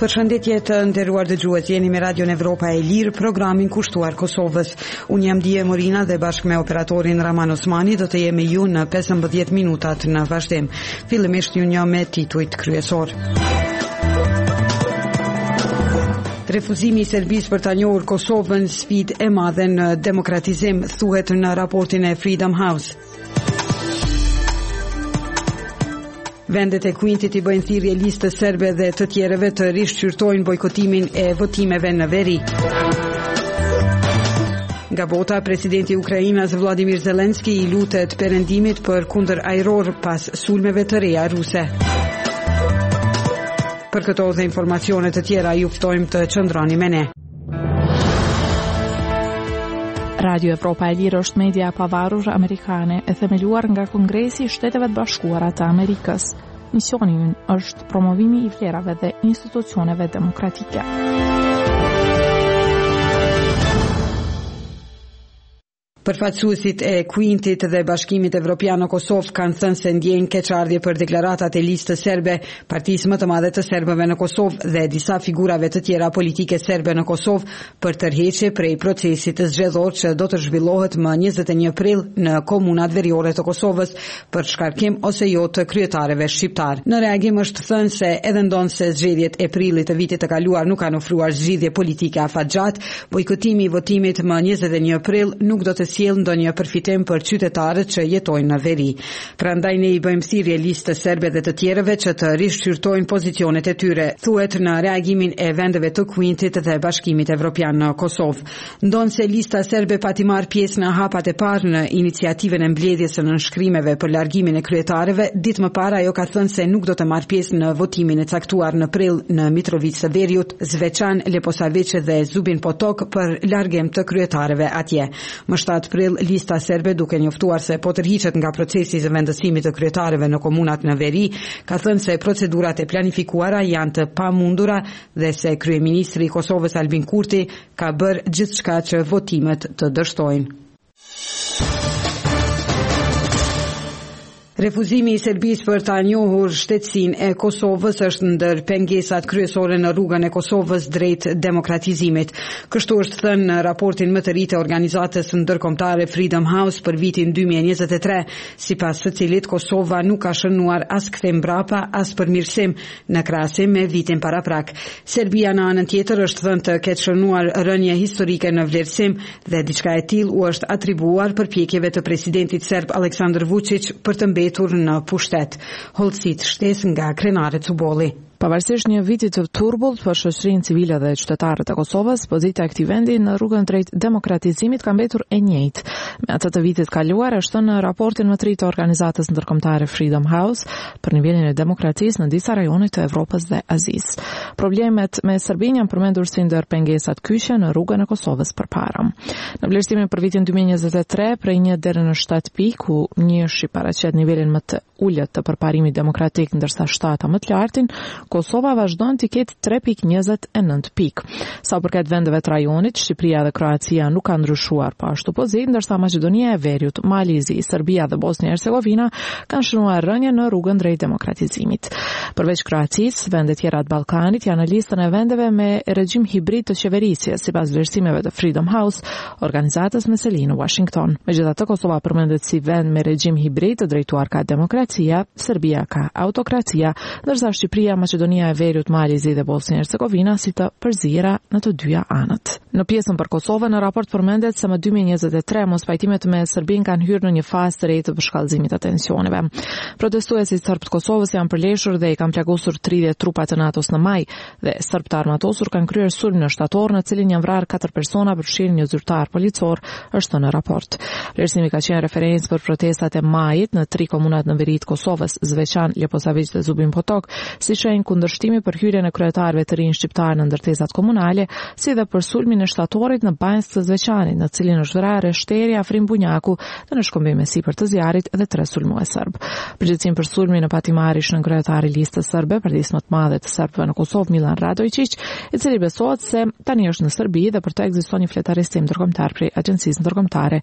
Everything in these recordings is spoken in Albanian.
Përshëndetje të nderuar dëgjues, jeni me Radion Evropa e Lirë, programin kushtuar Kosovës. Unë jam Dije Morina dhe bashkë me operatorin Raman Osmani do të jemi ju në 15 minutat në vazhdim. Fillimisht ju një me titujt kryesor. Refuzimi i Serbisë për ta njohur Kosovën sfidë e madhe në demokratizim, thuhet në raportin e Freedom House. Vendet e Kuintit i bëjnë thirrje listës serbe dhe të tjerëve të rishqyrtojnë bojkotimin e votimeve në veri. Nga bota, presidenti i Ukrainës Vladimir Zelenski i lutet perëndimit për kundër ajror pas sulmeve të reja ruse. Për këto dhe informacione të tjera ju ftojmë të qëndroni me ne. Radio Evropa e Lirë është media e pavarur amerikane e themeluar nga Kongresi i Shteteve të Bashkuara të Amerikës. Misioni i ynë është promovimi i vlerave dhe institucioneve demokratike. Përfaqësuesit e Kuintit dhe Bashkimit Evropian në Kosovë kanë thënë se ndjejnë keqardhje për deklaratat e listës serbe, partisë më të madhe të serbëve në Kosovë dhe disa figurave të tjera politike serbe në Kosovë për tërheqje prej procesit të zgjedhor që do të zhvillohet më 21 prill në komunat veriore të Kosovës për shkarkim ose jo të kryetarëve shqiptar. Në reagim është thënë se edhe ndonse zgjedhjet e prillit të vitit të kaluar nuk kanë ofruar zgjidhje politike afatgjat, bojkotimi i votimit më 21 prill nuk do të sjell ndonjë përfitim për qytetarët që jetojnë në veri. Prandaj ne i bëjmë thirrje listës serbe dhe të tjerëve që të rishqyrtojnë pozicionet e tyre, thuhet në reagimin e vendeve të Kuintit dhe Bashkimit Evropian në Kosovë. Ndonse lista serbe pati marrë pjesë në hapat e parë në iniciativën e mbledhjes së nënshkrimeve për largimin e kryetarëve, ditë më parë ajo ka thënë se nuk do të marrë pjesë në votimin e caktuar në prill në Mitrovica të Veriut, Zveçan, Leposavić dhe Zubin Potok për largim të kryetarëve atje. Më 7 prill, lista serbe, duke njoftuar se po tërhiqet nga procesi i vendësimit të kryetarëve në komunat në veri, ka thënë se procedurat e planifikuara janë të pamundura dhe se kryeministri i Kosovës Albin Kurti ka bërë gjithçka që votimet të dështojnë. Refuzimi i Serbisë për ta njohur shtetësinë e Kosovës është ndër pengesat kryesore në rrugën e Kosovës drejt demokratizimit. Kështu është thënë në raportin më të ri të organizatës ndërkombëtare Freedom House për vitin 2023, sipas së cilit Kosova nuk ka shënuar as kthim mbrapa, as përmirësim në krahasim me vitin paraprak. Serbia në anën tjetër është thënë të ketë shënuar rënje historike në vlerësim dhe diçka e tillë u është atribuar përpjekjeve të presidentit serb Aleksandar Vučić për të mbetur në pushtet. Hollësit shtesë nga Krenare Cubolli. Pavarësisht një viti të turbullt për shoqërinë civile dhe qytetarët e Kosovës, pozita e këtij vendi në rrugën drejt demokratizimit ka mbetur e njëjtë. Me atë të vitit kaluar, është në raportin më të ri të organizatës ndërkombëtare Freedom House për nivelin e demokracisë në disa rajone të Evropës dhe Azisë. Problemet me Serbinë janë përmendur si ndër pengesat kyçe në rrugën e Kosovës përpara. Në vlerësimin për vitin 2023, prej 1 deri në 7 pikë, ku 1 shi paraqet nivelin më të ulët të përparimit demokratik, ndërsa 7 më të lartin, Kosova vazhdon të ketë 3.29 pikë. Sa përket vendeve të rajonit, Shqipëria dhe Kroacia nuk kanë ndryshuar po ashtu pozitë, ndërsa Maqedonia e Veriut, Malizi, Serbia dhe Bosnia e Hercegovina kanë shënuar rënje në rrugën drejt demokratizimit. Përveç Kroacisë, vendet tjera të Ballkanit janë në listën e vendeve me regjim hibrid të qeverisjes, sipas vlerësimeve të Freedom House, organizatës me seli në Washington. Megjithatë, Kosova përmendet si vend me regjim hibrid të drejtuar ka demokracia, Serbia ka autokracia, ndërsa Shqipëria, Maqedonia e Veriut, Malizi dhe Bosnia e Hercegovina si të përzira në të dyja anët. Në pjesën për Kosovën, në raport përmendet se më 2023 mospajtimet me Serbinë kanë hyrë në një fazë të re të përshkallëzimit të tensioneve. Protestuesit serb të Kosovës janë përleshur dhe i kanë plagosur 30 trupat të NATO-s në maj dhe serb të armatosur kanë kryer sulm në shtator në cilin janë vrarë 4 persona për fshirjen një zyrtar policor, është në raport. Vlerësimi ka qenë referencë për protestat e majit në 3 komunat në veri të Kosovës, Zveçan, Leposavić dhe Zubin Potok, si shenjë kundërshtimi për hyrjen e kryetarëve të rinj shqiptar në ndërtesat komunale, si dhe për sulmin e shtatorit në banjës të Zveçanit, në cilin është vrarë shteri afrim Bunjaku dhe në shkëmbim me sipër të zjarrit dhe 3 sulmues serb. Përgjithësim për sulmin e pati marrë ishte kryetari i listës serbe, partisë më të madhe të serbëve në Kosovë, Milan Radojčić, i cili besohet se tani është në Serbi dhe për të ekziston një fletaristim ndërkombëtar prej Agjencisë Ndërkombëtare të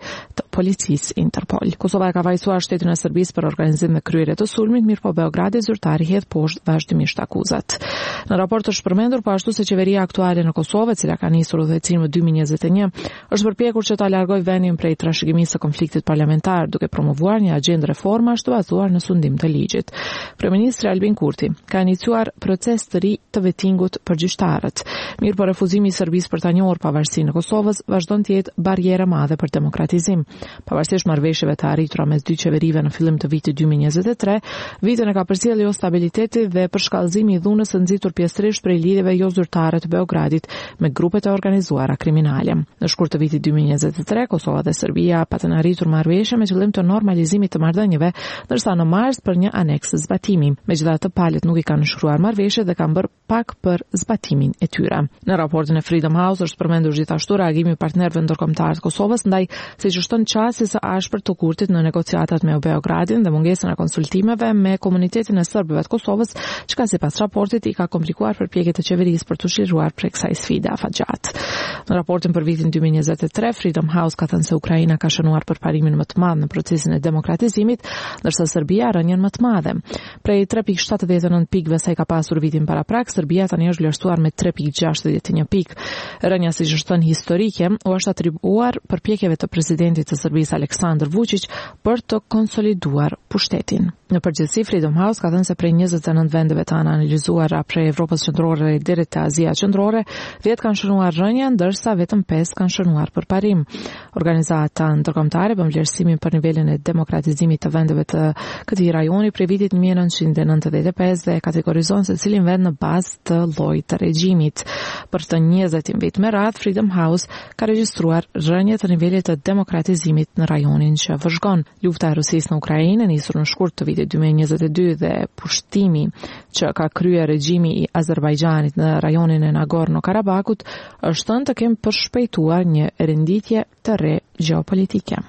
policisë Interpol. Kosova e ka vajsuar shtetin e Serbisë për organizim me kryerje të sulmit, mirë po Beogradi zyrtari hedh poshtë vazhdimisht akuzat. Në raport është përmendur po ashtu se qeveria aktuale në Kosovë, e cila ka nisur udhëhecimin më 2021, është përpjekur që ta largojë vendin prej trashëgimisë së konfliktit parlamentar, duke promovuar një agjendë reformash të bazuar në sundim të ligjit. Kryeministri Albin Kurti ka iniciuar proces të ri të vettingut për gjyqtarët. Mirë po refuzimi i Serbisë për ta njohur pavarësinë në Kosovës vazhdon të jetë barierë e madhe për demokratizim. Pavarësisht marrëveshjeve të arritura mes dy qeverive në fillim të vitit 2023, vitin e ka përcjellë jo stabiliteti dhe përshkallëzimi i dhunës së nxitur pjesërisht prej lidhjeve jo zyrtare të Beogradit me grupet e organizuara kriminale. Në shkurt të vitit 2023, Kosova dhe Serbia patën arritur marrëveshje me qëllim të normalizimit të marrëdhënieve, ndërsa në mars për një aneks zbatimi. Megjithatë, palët nuk i kanë shkruar marrëveshje dhe kanë bërë pak për zbatimin e tyre. Në raportin e Freedom House është përmendur gjithashtu reagimi i partnerëve ndërkombëtar të Kosovës ndaj siç shton qasje së ashpër të Kurtit në negociatat me Beogradin dhe mungesën e konsultimeve me komunitetin e serbëve të Kosovës, çka sipas raportit i ka komplikuar përpjekjet e qeverisë për të çliruar prej kësaj sfide afatgjat. Në raportin për vitin 2023, Freedom House ka thënë se Ukraina ka shënuar përparimin më të madh në procesin e demokratizimit, ndërsa Serbia rënien më të madhe. Prej 3.79 pikëve sa i ka pasur vitin paraprak, Serbia tani është vlerësuar me 3.61 pikë. Rënja siç është thënë historike u është atribuar përpjekjeve të presidentit të Serbisë Aleksandar Vučić për të konsoliduar pushtetin. Në përgjithësi, Freedom House ka thënë se prej 29 vendeve të analizuara prej Evropës qendrore deri te Azia qendrore, 10 kanë shënuar rënje, ndërsa vetëm 5 kanë shënuar përparim. Organizata ndërkombëtare bën vlerësimin për nivelin e demokratizimit të vendeve të këtij rajoni prej vitit 1995 dhe kategorizon se cilin vend në bazë të llojit të regjimit. Për të 20 vit me radhë, Freedom House ka regjistruar rënje të nivelit të demokratizimit në rajonin që vëzhgon. Lufta e Rusisë në Ukrainë, nisur në shkurt të vitit 2022 dhe pushtimi që ka kryer regjimi i Azerbajxhanit në rajonin e Nagorno-Karabakut, është thënë të kemë përshpejtuar një renditje të re gjeopolitike.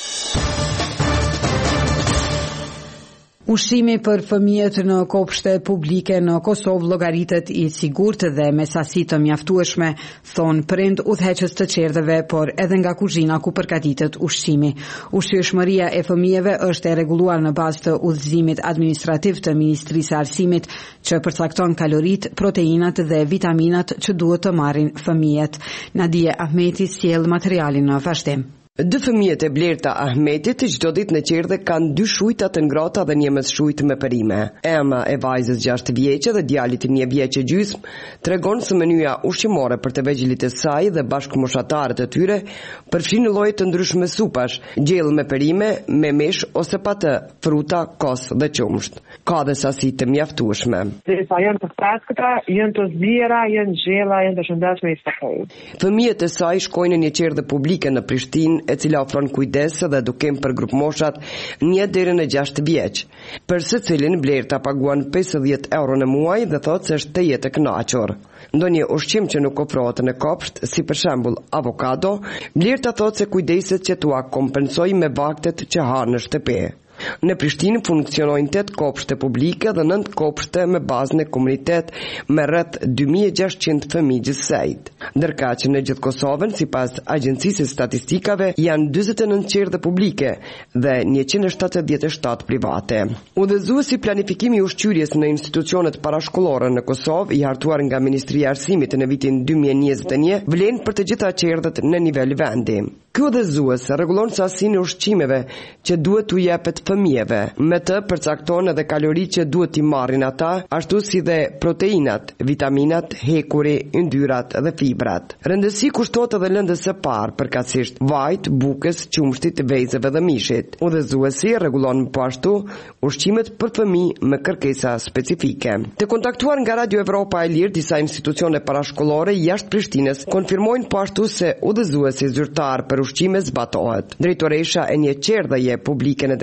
Ushqimi për fëmijët në kopshte publike në Kosovë llogaritet i sigurt dhe me sasi të mjaftueshme, thon prind udhëheqës të çerdheve, por edhe nga kuzhina ku përgatitet ushqimi. Ushqyeshmëria e fëmijëve është e rregulluar në bazë të udhëzimit administrativ të Ministrisë së Arsimit, që përcakton kaloritë, proteinat dhe vitaminat që duhet të marrin fëmijët. Nadia Ahmeti sjell materialin në vazhdim. Dy fëmijët e Blerta Ahmetit çdo ditë në qerdhe kanë 2 shujta të ngrohta dhe një messhujtë me perime. Emma e vajzës 6 vjeçe dhe djalit 1 vjeç e gjysmë tregon se menyja ushqimore për të vegjëlit e saj dhe bashkëmoshatarët e tyre përfshin lloje të ndryshme supash, gjellë me perime, me mesh ose pa të, fruta, kos dhe qumsht. Ka dhe sasi të mjaftueshme. Sa janë të freskëta, janë të zbira, janë gjella, janë të shëndetshme i sakoj. Fëmijët e saj shkojnë në një qerdhe publike në Prishtinë, e cila ofron kujdes dhe edukim për grup moshat 1 deri në 6 vjeç. Për secilin Blerta paguan 50 euro në muaj dhe thotë se është të jetë e kënaqur. Ndonjë ushqim që nuk ofrohet në kopsht, si për shembull avokado, Blerta thotë se kujdeset që tua kompensoj me vaktet që ha në shtëpi. Në Prishtinë funksionojnë 8 kopshte publike dhe 9 kopshte me bazë në komunitet me rreth 2600 fëmijë gjithsejt. Ndërka që në gjithë Kosovën, sipas Agjencisë së Statistikave, janë 49 qerdhe publike dhe 177 private. Udhëzuesi planifikimi i ushqyerjes në institucionet parashkollore në Kosovë, i hartuar nga Ministria e Arsimit në vitin 2021, vlen për të gjitha qerdhet në nivel vendi. Ky udhëzues rregullon sasinë e ushqimeve që duhet t'u jepet fëmijëve. Me të përcakton edhe kaloritë që duhet t'i marrin ata, ashtu si dhe proteinat, vitaminat, hekuri, yndyrat dhe fibrat. Rëndësi kushtohet edhe lëndës së parë, përkatësisht vajt, bukës, qumshtit, vezëve dhe mishit. Udhëzuesi rregullon po ashtu ushqimet për fëmijë me kërkesa specifike. Të kontaktuar nga Radio Evropa e Lirë, disa institucione parashkollore jashtë Prishtinës konfirmojnë po ashtu se udhëzuesi zyrtar për ushqime zbatohet. Drejtoresha e një qerdheje publike në Drenas,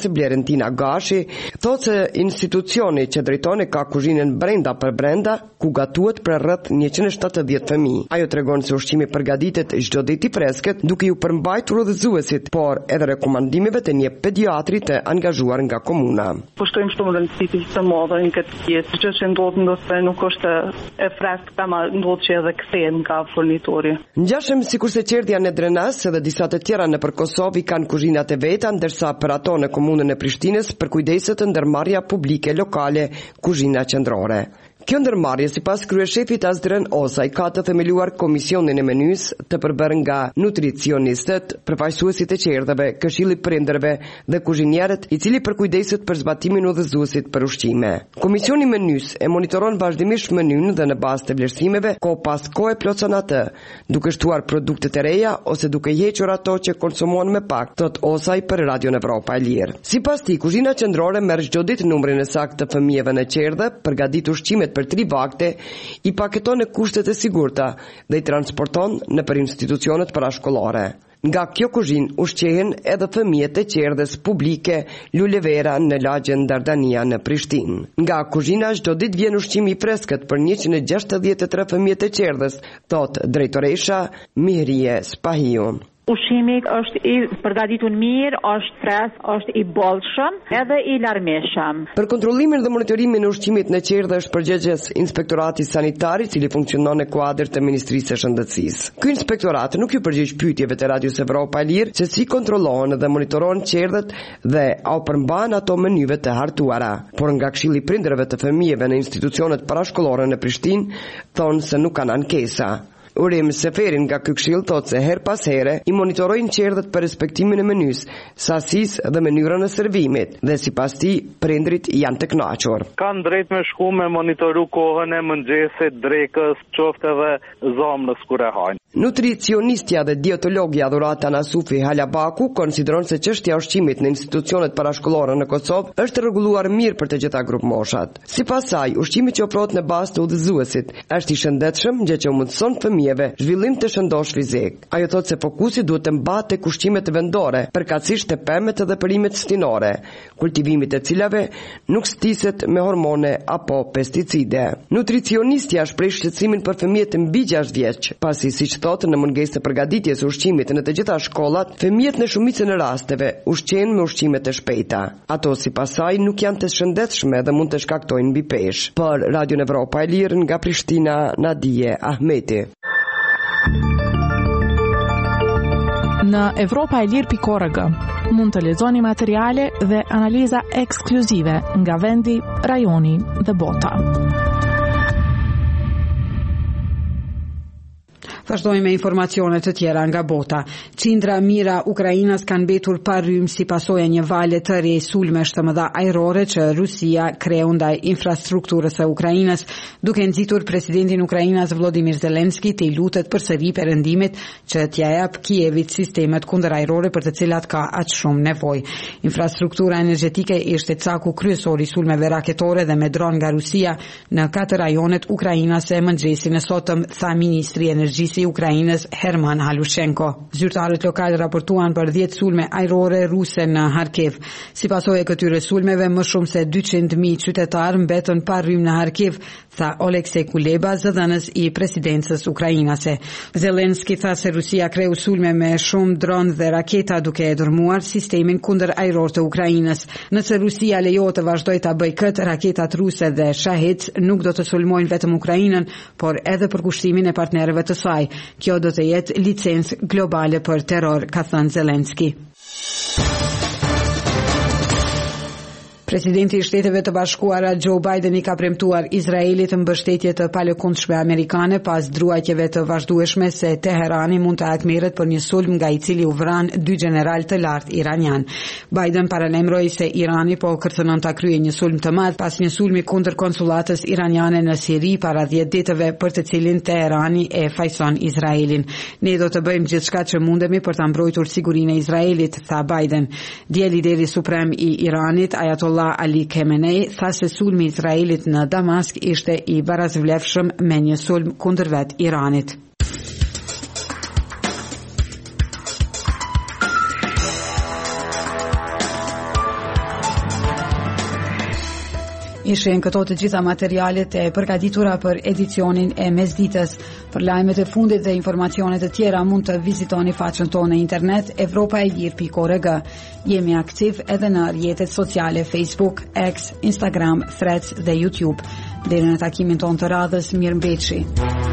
Blerentina Gashi, thotë se institucioni që drejton e ka kuzhinën brenda për brenda, ku gatuhet për rreth 170 fëmijë. Ajo tregon se ushqimi përgatitet çdo ditë i freskët, duke ju përmbajtur udhëzuesit, por edhe rekomandimeve të një pediatri të angazhuar nga komuna. Pushtojmë shumë rëndësi të madhe në këtë pjesë, çdo që ndodh nuk është e freskët, ama ndodh që edhe kthehen nga furnitori. Ngjashëm sikurse qerdhja në Drenas edhe disa të tjera nëpër Kosovë kanë kuzhinat e veta, ndërsa për ato në komunën e Prishtinës përkujdeset ndërmarrja publike lokale kuzhina qendrore. Kjo ndërmarrje, sipas kryeshefit Azdren Osaj, ka të themeluar komisionin e menys të përbërë nga nutricionistët, përfaqësuesit e qerdhave, këshilli prindërve dhe kuzhinierët, i cili përkujdeset për zbatimin udhëzuesit për ushqime. Komisioni i menys e monitoron vazhdimisht menyn dhe në bazë të vlerësimeve, kohë pas kohe plotson atë, duke shtuar produkte të reja ose duke hequr ato që konsumohen me pak, thot Osaj për Radio Evropa e Lirë. Sipas tij, kuzhina qendrore merr çdo ditë numrin e saktë të fëmijëve në qerdhe, përgatit ushqimet për 3 vakte, i paketon në kushtet e sigurta dhe i transporton në për institucionet parashkollore. Nga kjo kuzhinë ushqehen edhe fëmijët e qerdhes publike Lulevera në lagjen Dardania në Prishtinë. Nga kuzhina çdo ditë vjen ushqimi i freskët për 163 fëmijët e qerdhes, thot drejtoresha Mihrie Spahiu. Ushqimi është i përgatitur mirë, është fresk, është i bollshëm, edhe i larmishëm. Për kontrollimin dhe monitorimin e ushqimit në qerdhe është përgjegjës Inspektorati Sanitar, i cili funksionon në kuadër të Ministrisë së Shëndetësisë. Ky inspektorat nuk ju përgjigj pyetjeve të Radios Evropa e Lirë se si kontrollohen dhe monitoron qerdhet dhe au përmbahen ato menyve të hartuara. Por nga Këshilli i Prindërve të Fëmijëve në institucionet parashkollore në Prishtinë thonë se nuk kanë ankesa. Urim Seferin nga ky këshill thotë se her pas here i monitorojnë qerdhet për respektimin e menys, sasisë dhe mënyrën e servimit dhe sipas tij prindrit janë të kënaqur. Kanë drejt me shku me monitoru kohën e mëngjesit, drekës, qoftë edhe zamrës kur e hajnë. Nutricionistja dhe dietologja Dhurata Nasufi Halabaku konsideron se çështja e ushqimit në institucionet parashkollore në Kosovë është rregulluar mirë për të gjitha grup moshat. Sipas saj, ushqimi që ofrohet në bazë të udhëzuesit është i shëndetshëm, gjë që mundson fëmijëve zhvillim të shëndosh fizik. Ajo thotë se fokusi duhet të mbahet tek ushqimet vendore, përkatësisht te pemet dhe perimet stinore, kultivimit të cilave nuk stiset me hormone apo pesticide. Nutricionistja shpreh shqetësimin për fëmijët mbi 6 vjeç, pasi siç thotë në mungesë të përgatitjes së ushqimit në të gjitha shkollat, fëmijët në shumicën e rasteve ushqehen me ushqime të shpejta. Ato sipas saj nuk janë të shëndetshme dhe mund të shkaktojnë mbi peshë. Për Radio Evropa e Lirë nga Prishtina, Nadije Ahmeti. Në evropaelir.org mund të lexoni materiale dhe analiza ekskluzive nga vendi, rajoni dhe bota. Vazhdojmë me informacione të tjera nga bota. Qindra mira Ukrainas kanë mbetur pa rrymë si pasojë një vale të re sulmesh të mëdha ajrore që Rusia kreu ndaj infrastrukturës së Ukrainës, duke nxitur presidentin Ukrainas Volodymyr Zelensky të i lutet përsëri perëndimit që t'ia jap Kievit sistemet kundërajrore për të cilat ka aq shumë nevojë. Infrastruktura energjetike ishte caku kryesor i sulmeve raketore dhe me dron nga Rusia në 4 rajonet ukrainase mëngjesin e sotëm, tha ministri i energjisë i Ukrainës Herman Halushenko. Zyrtarët lokal raportuan për 10 sulme ajrore ruse në Harkiv. Si pasojë e këtyre sulmeve, më shumë se 200.000 qytetarë mbetën pa rrymë në Harkiv, tha Oleksej Kuleba, zëdhënës i presidencës ukrainase. Zelensky tha se Rusia kreu sulme me shumë dron dhe raketa duke e dërmuar sistemin kundër ajror të Ukrainës. Nëse Rusia lejohet të vazhdojë ta bëjë këtë, raketat ruse dhe Shahid nuk do të sulmojnë vetëm Ukrainën, por edhe për kushtimin e partnerëve të saj. Kjo do të jetë licencë globale për terror, ka thënë Zelensky. Presidenti i Shteteve të Bashkuara Joe Biden i ka premtuar Izraelit mbështetje të palëkundshme amerikane pas druajtjeve të vazhdueshme se Teherani mund të hakmerret për një sulm nga i cili u vran 2 general të lartë iranian. Biden paralajmëroi se Irani po kërcënon ta kryejë një sulm të madh pas një sulmi kundër konsullatës iraniane në Siri para 10 ditëve, për të cilin Teherani e fajson Izraelin. Ne do të bëjmë gjithçka që mundemi për ta mbrojtur sigurinë e Izraelit, tha Biden. Dje lideri suprem i Iranit, Ayatollah Ali Khamenei, tha se sulmi i Izraelit në Damask ishte i barazvlefshëm me një sulm kundër vet Iranit. Ishin këto të gjitha materialet e përgatitura për edicionin e mesditës. Për lajmet e fundit dhe informacionet të tjera mund të vizitoni faqen tonë në internet evropaelir.org. Jemi aktiv edhe në rrjetet sociale Facebook, X, Instagram, Threads dhe YouTube. Deri në takimin tonë të radhës, mirëmbëjtje.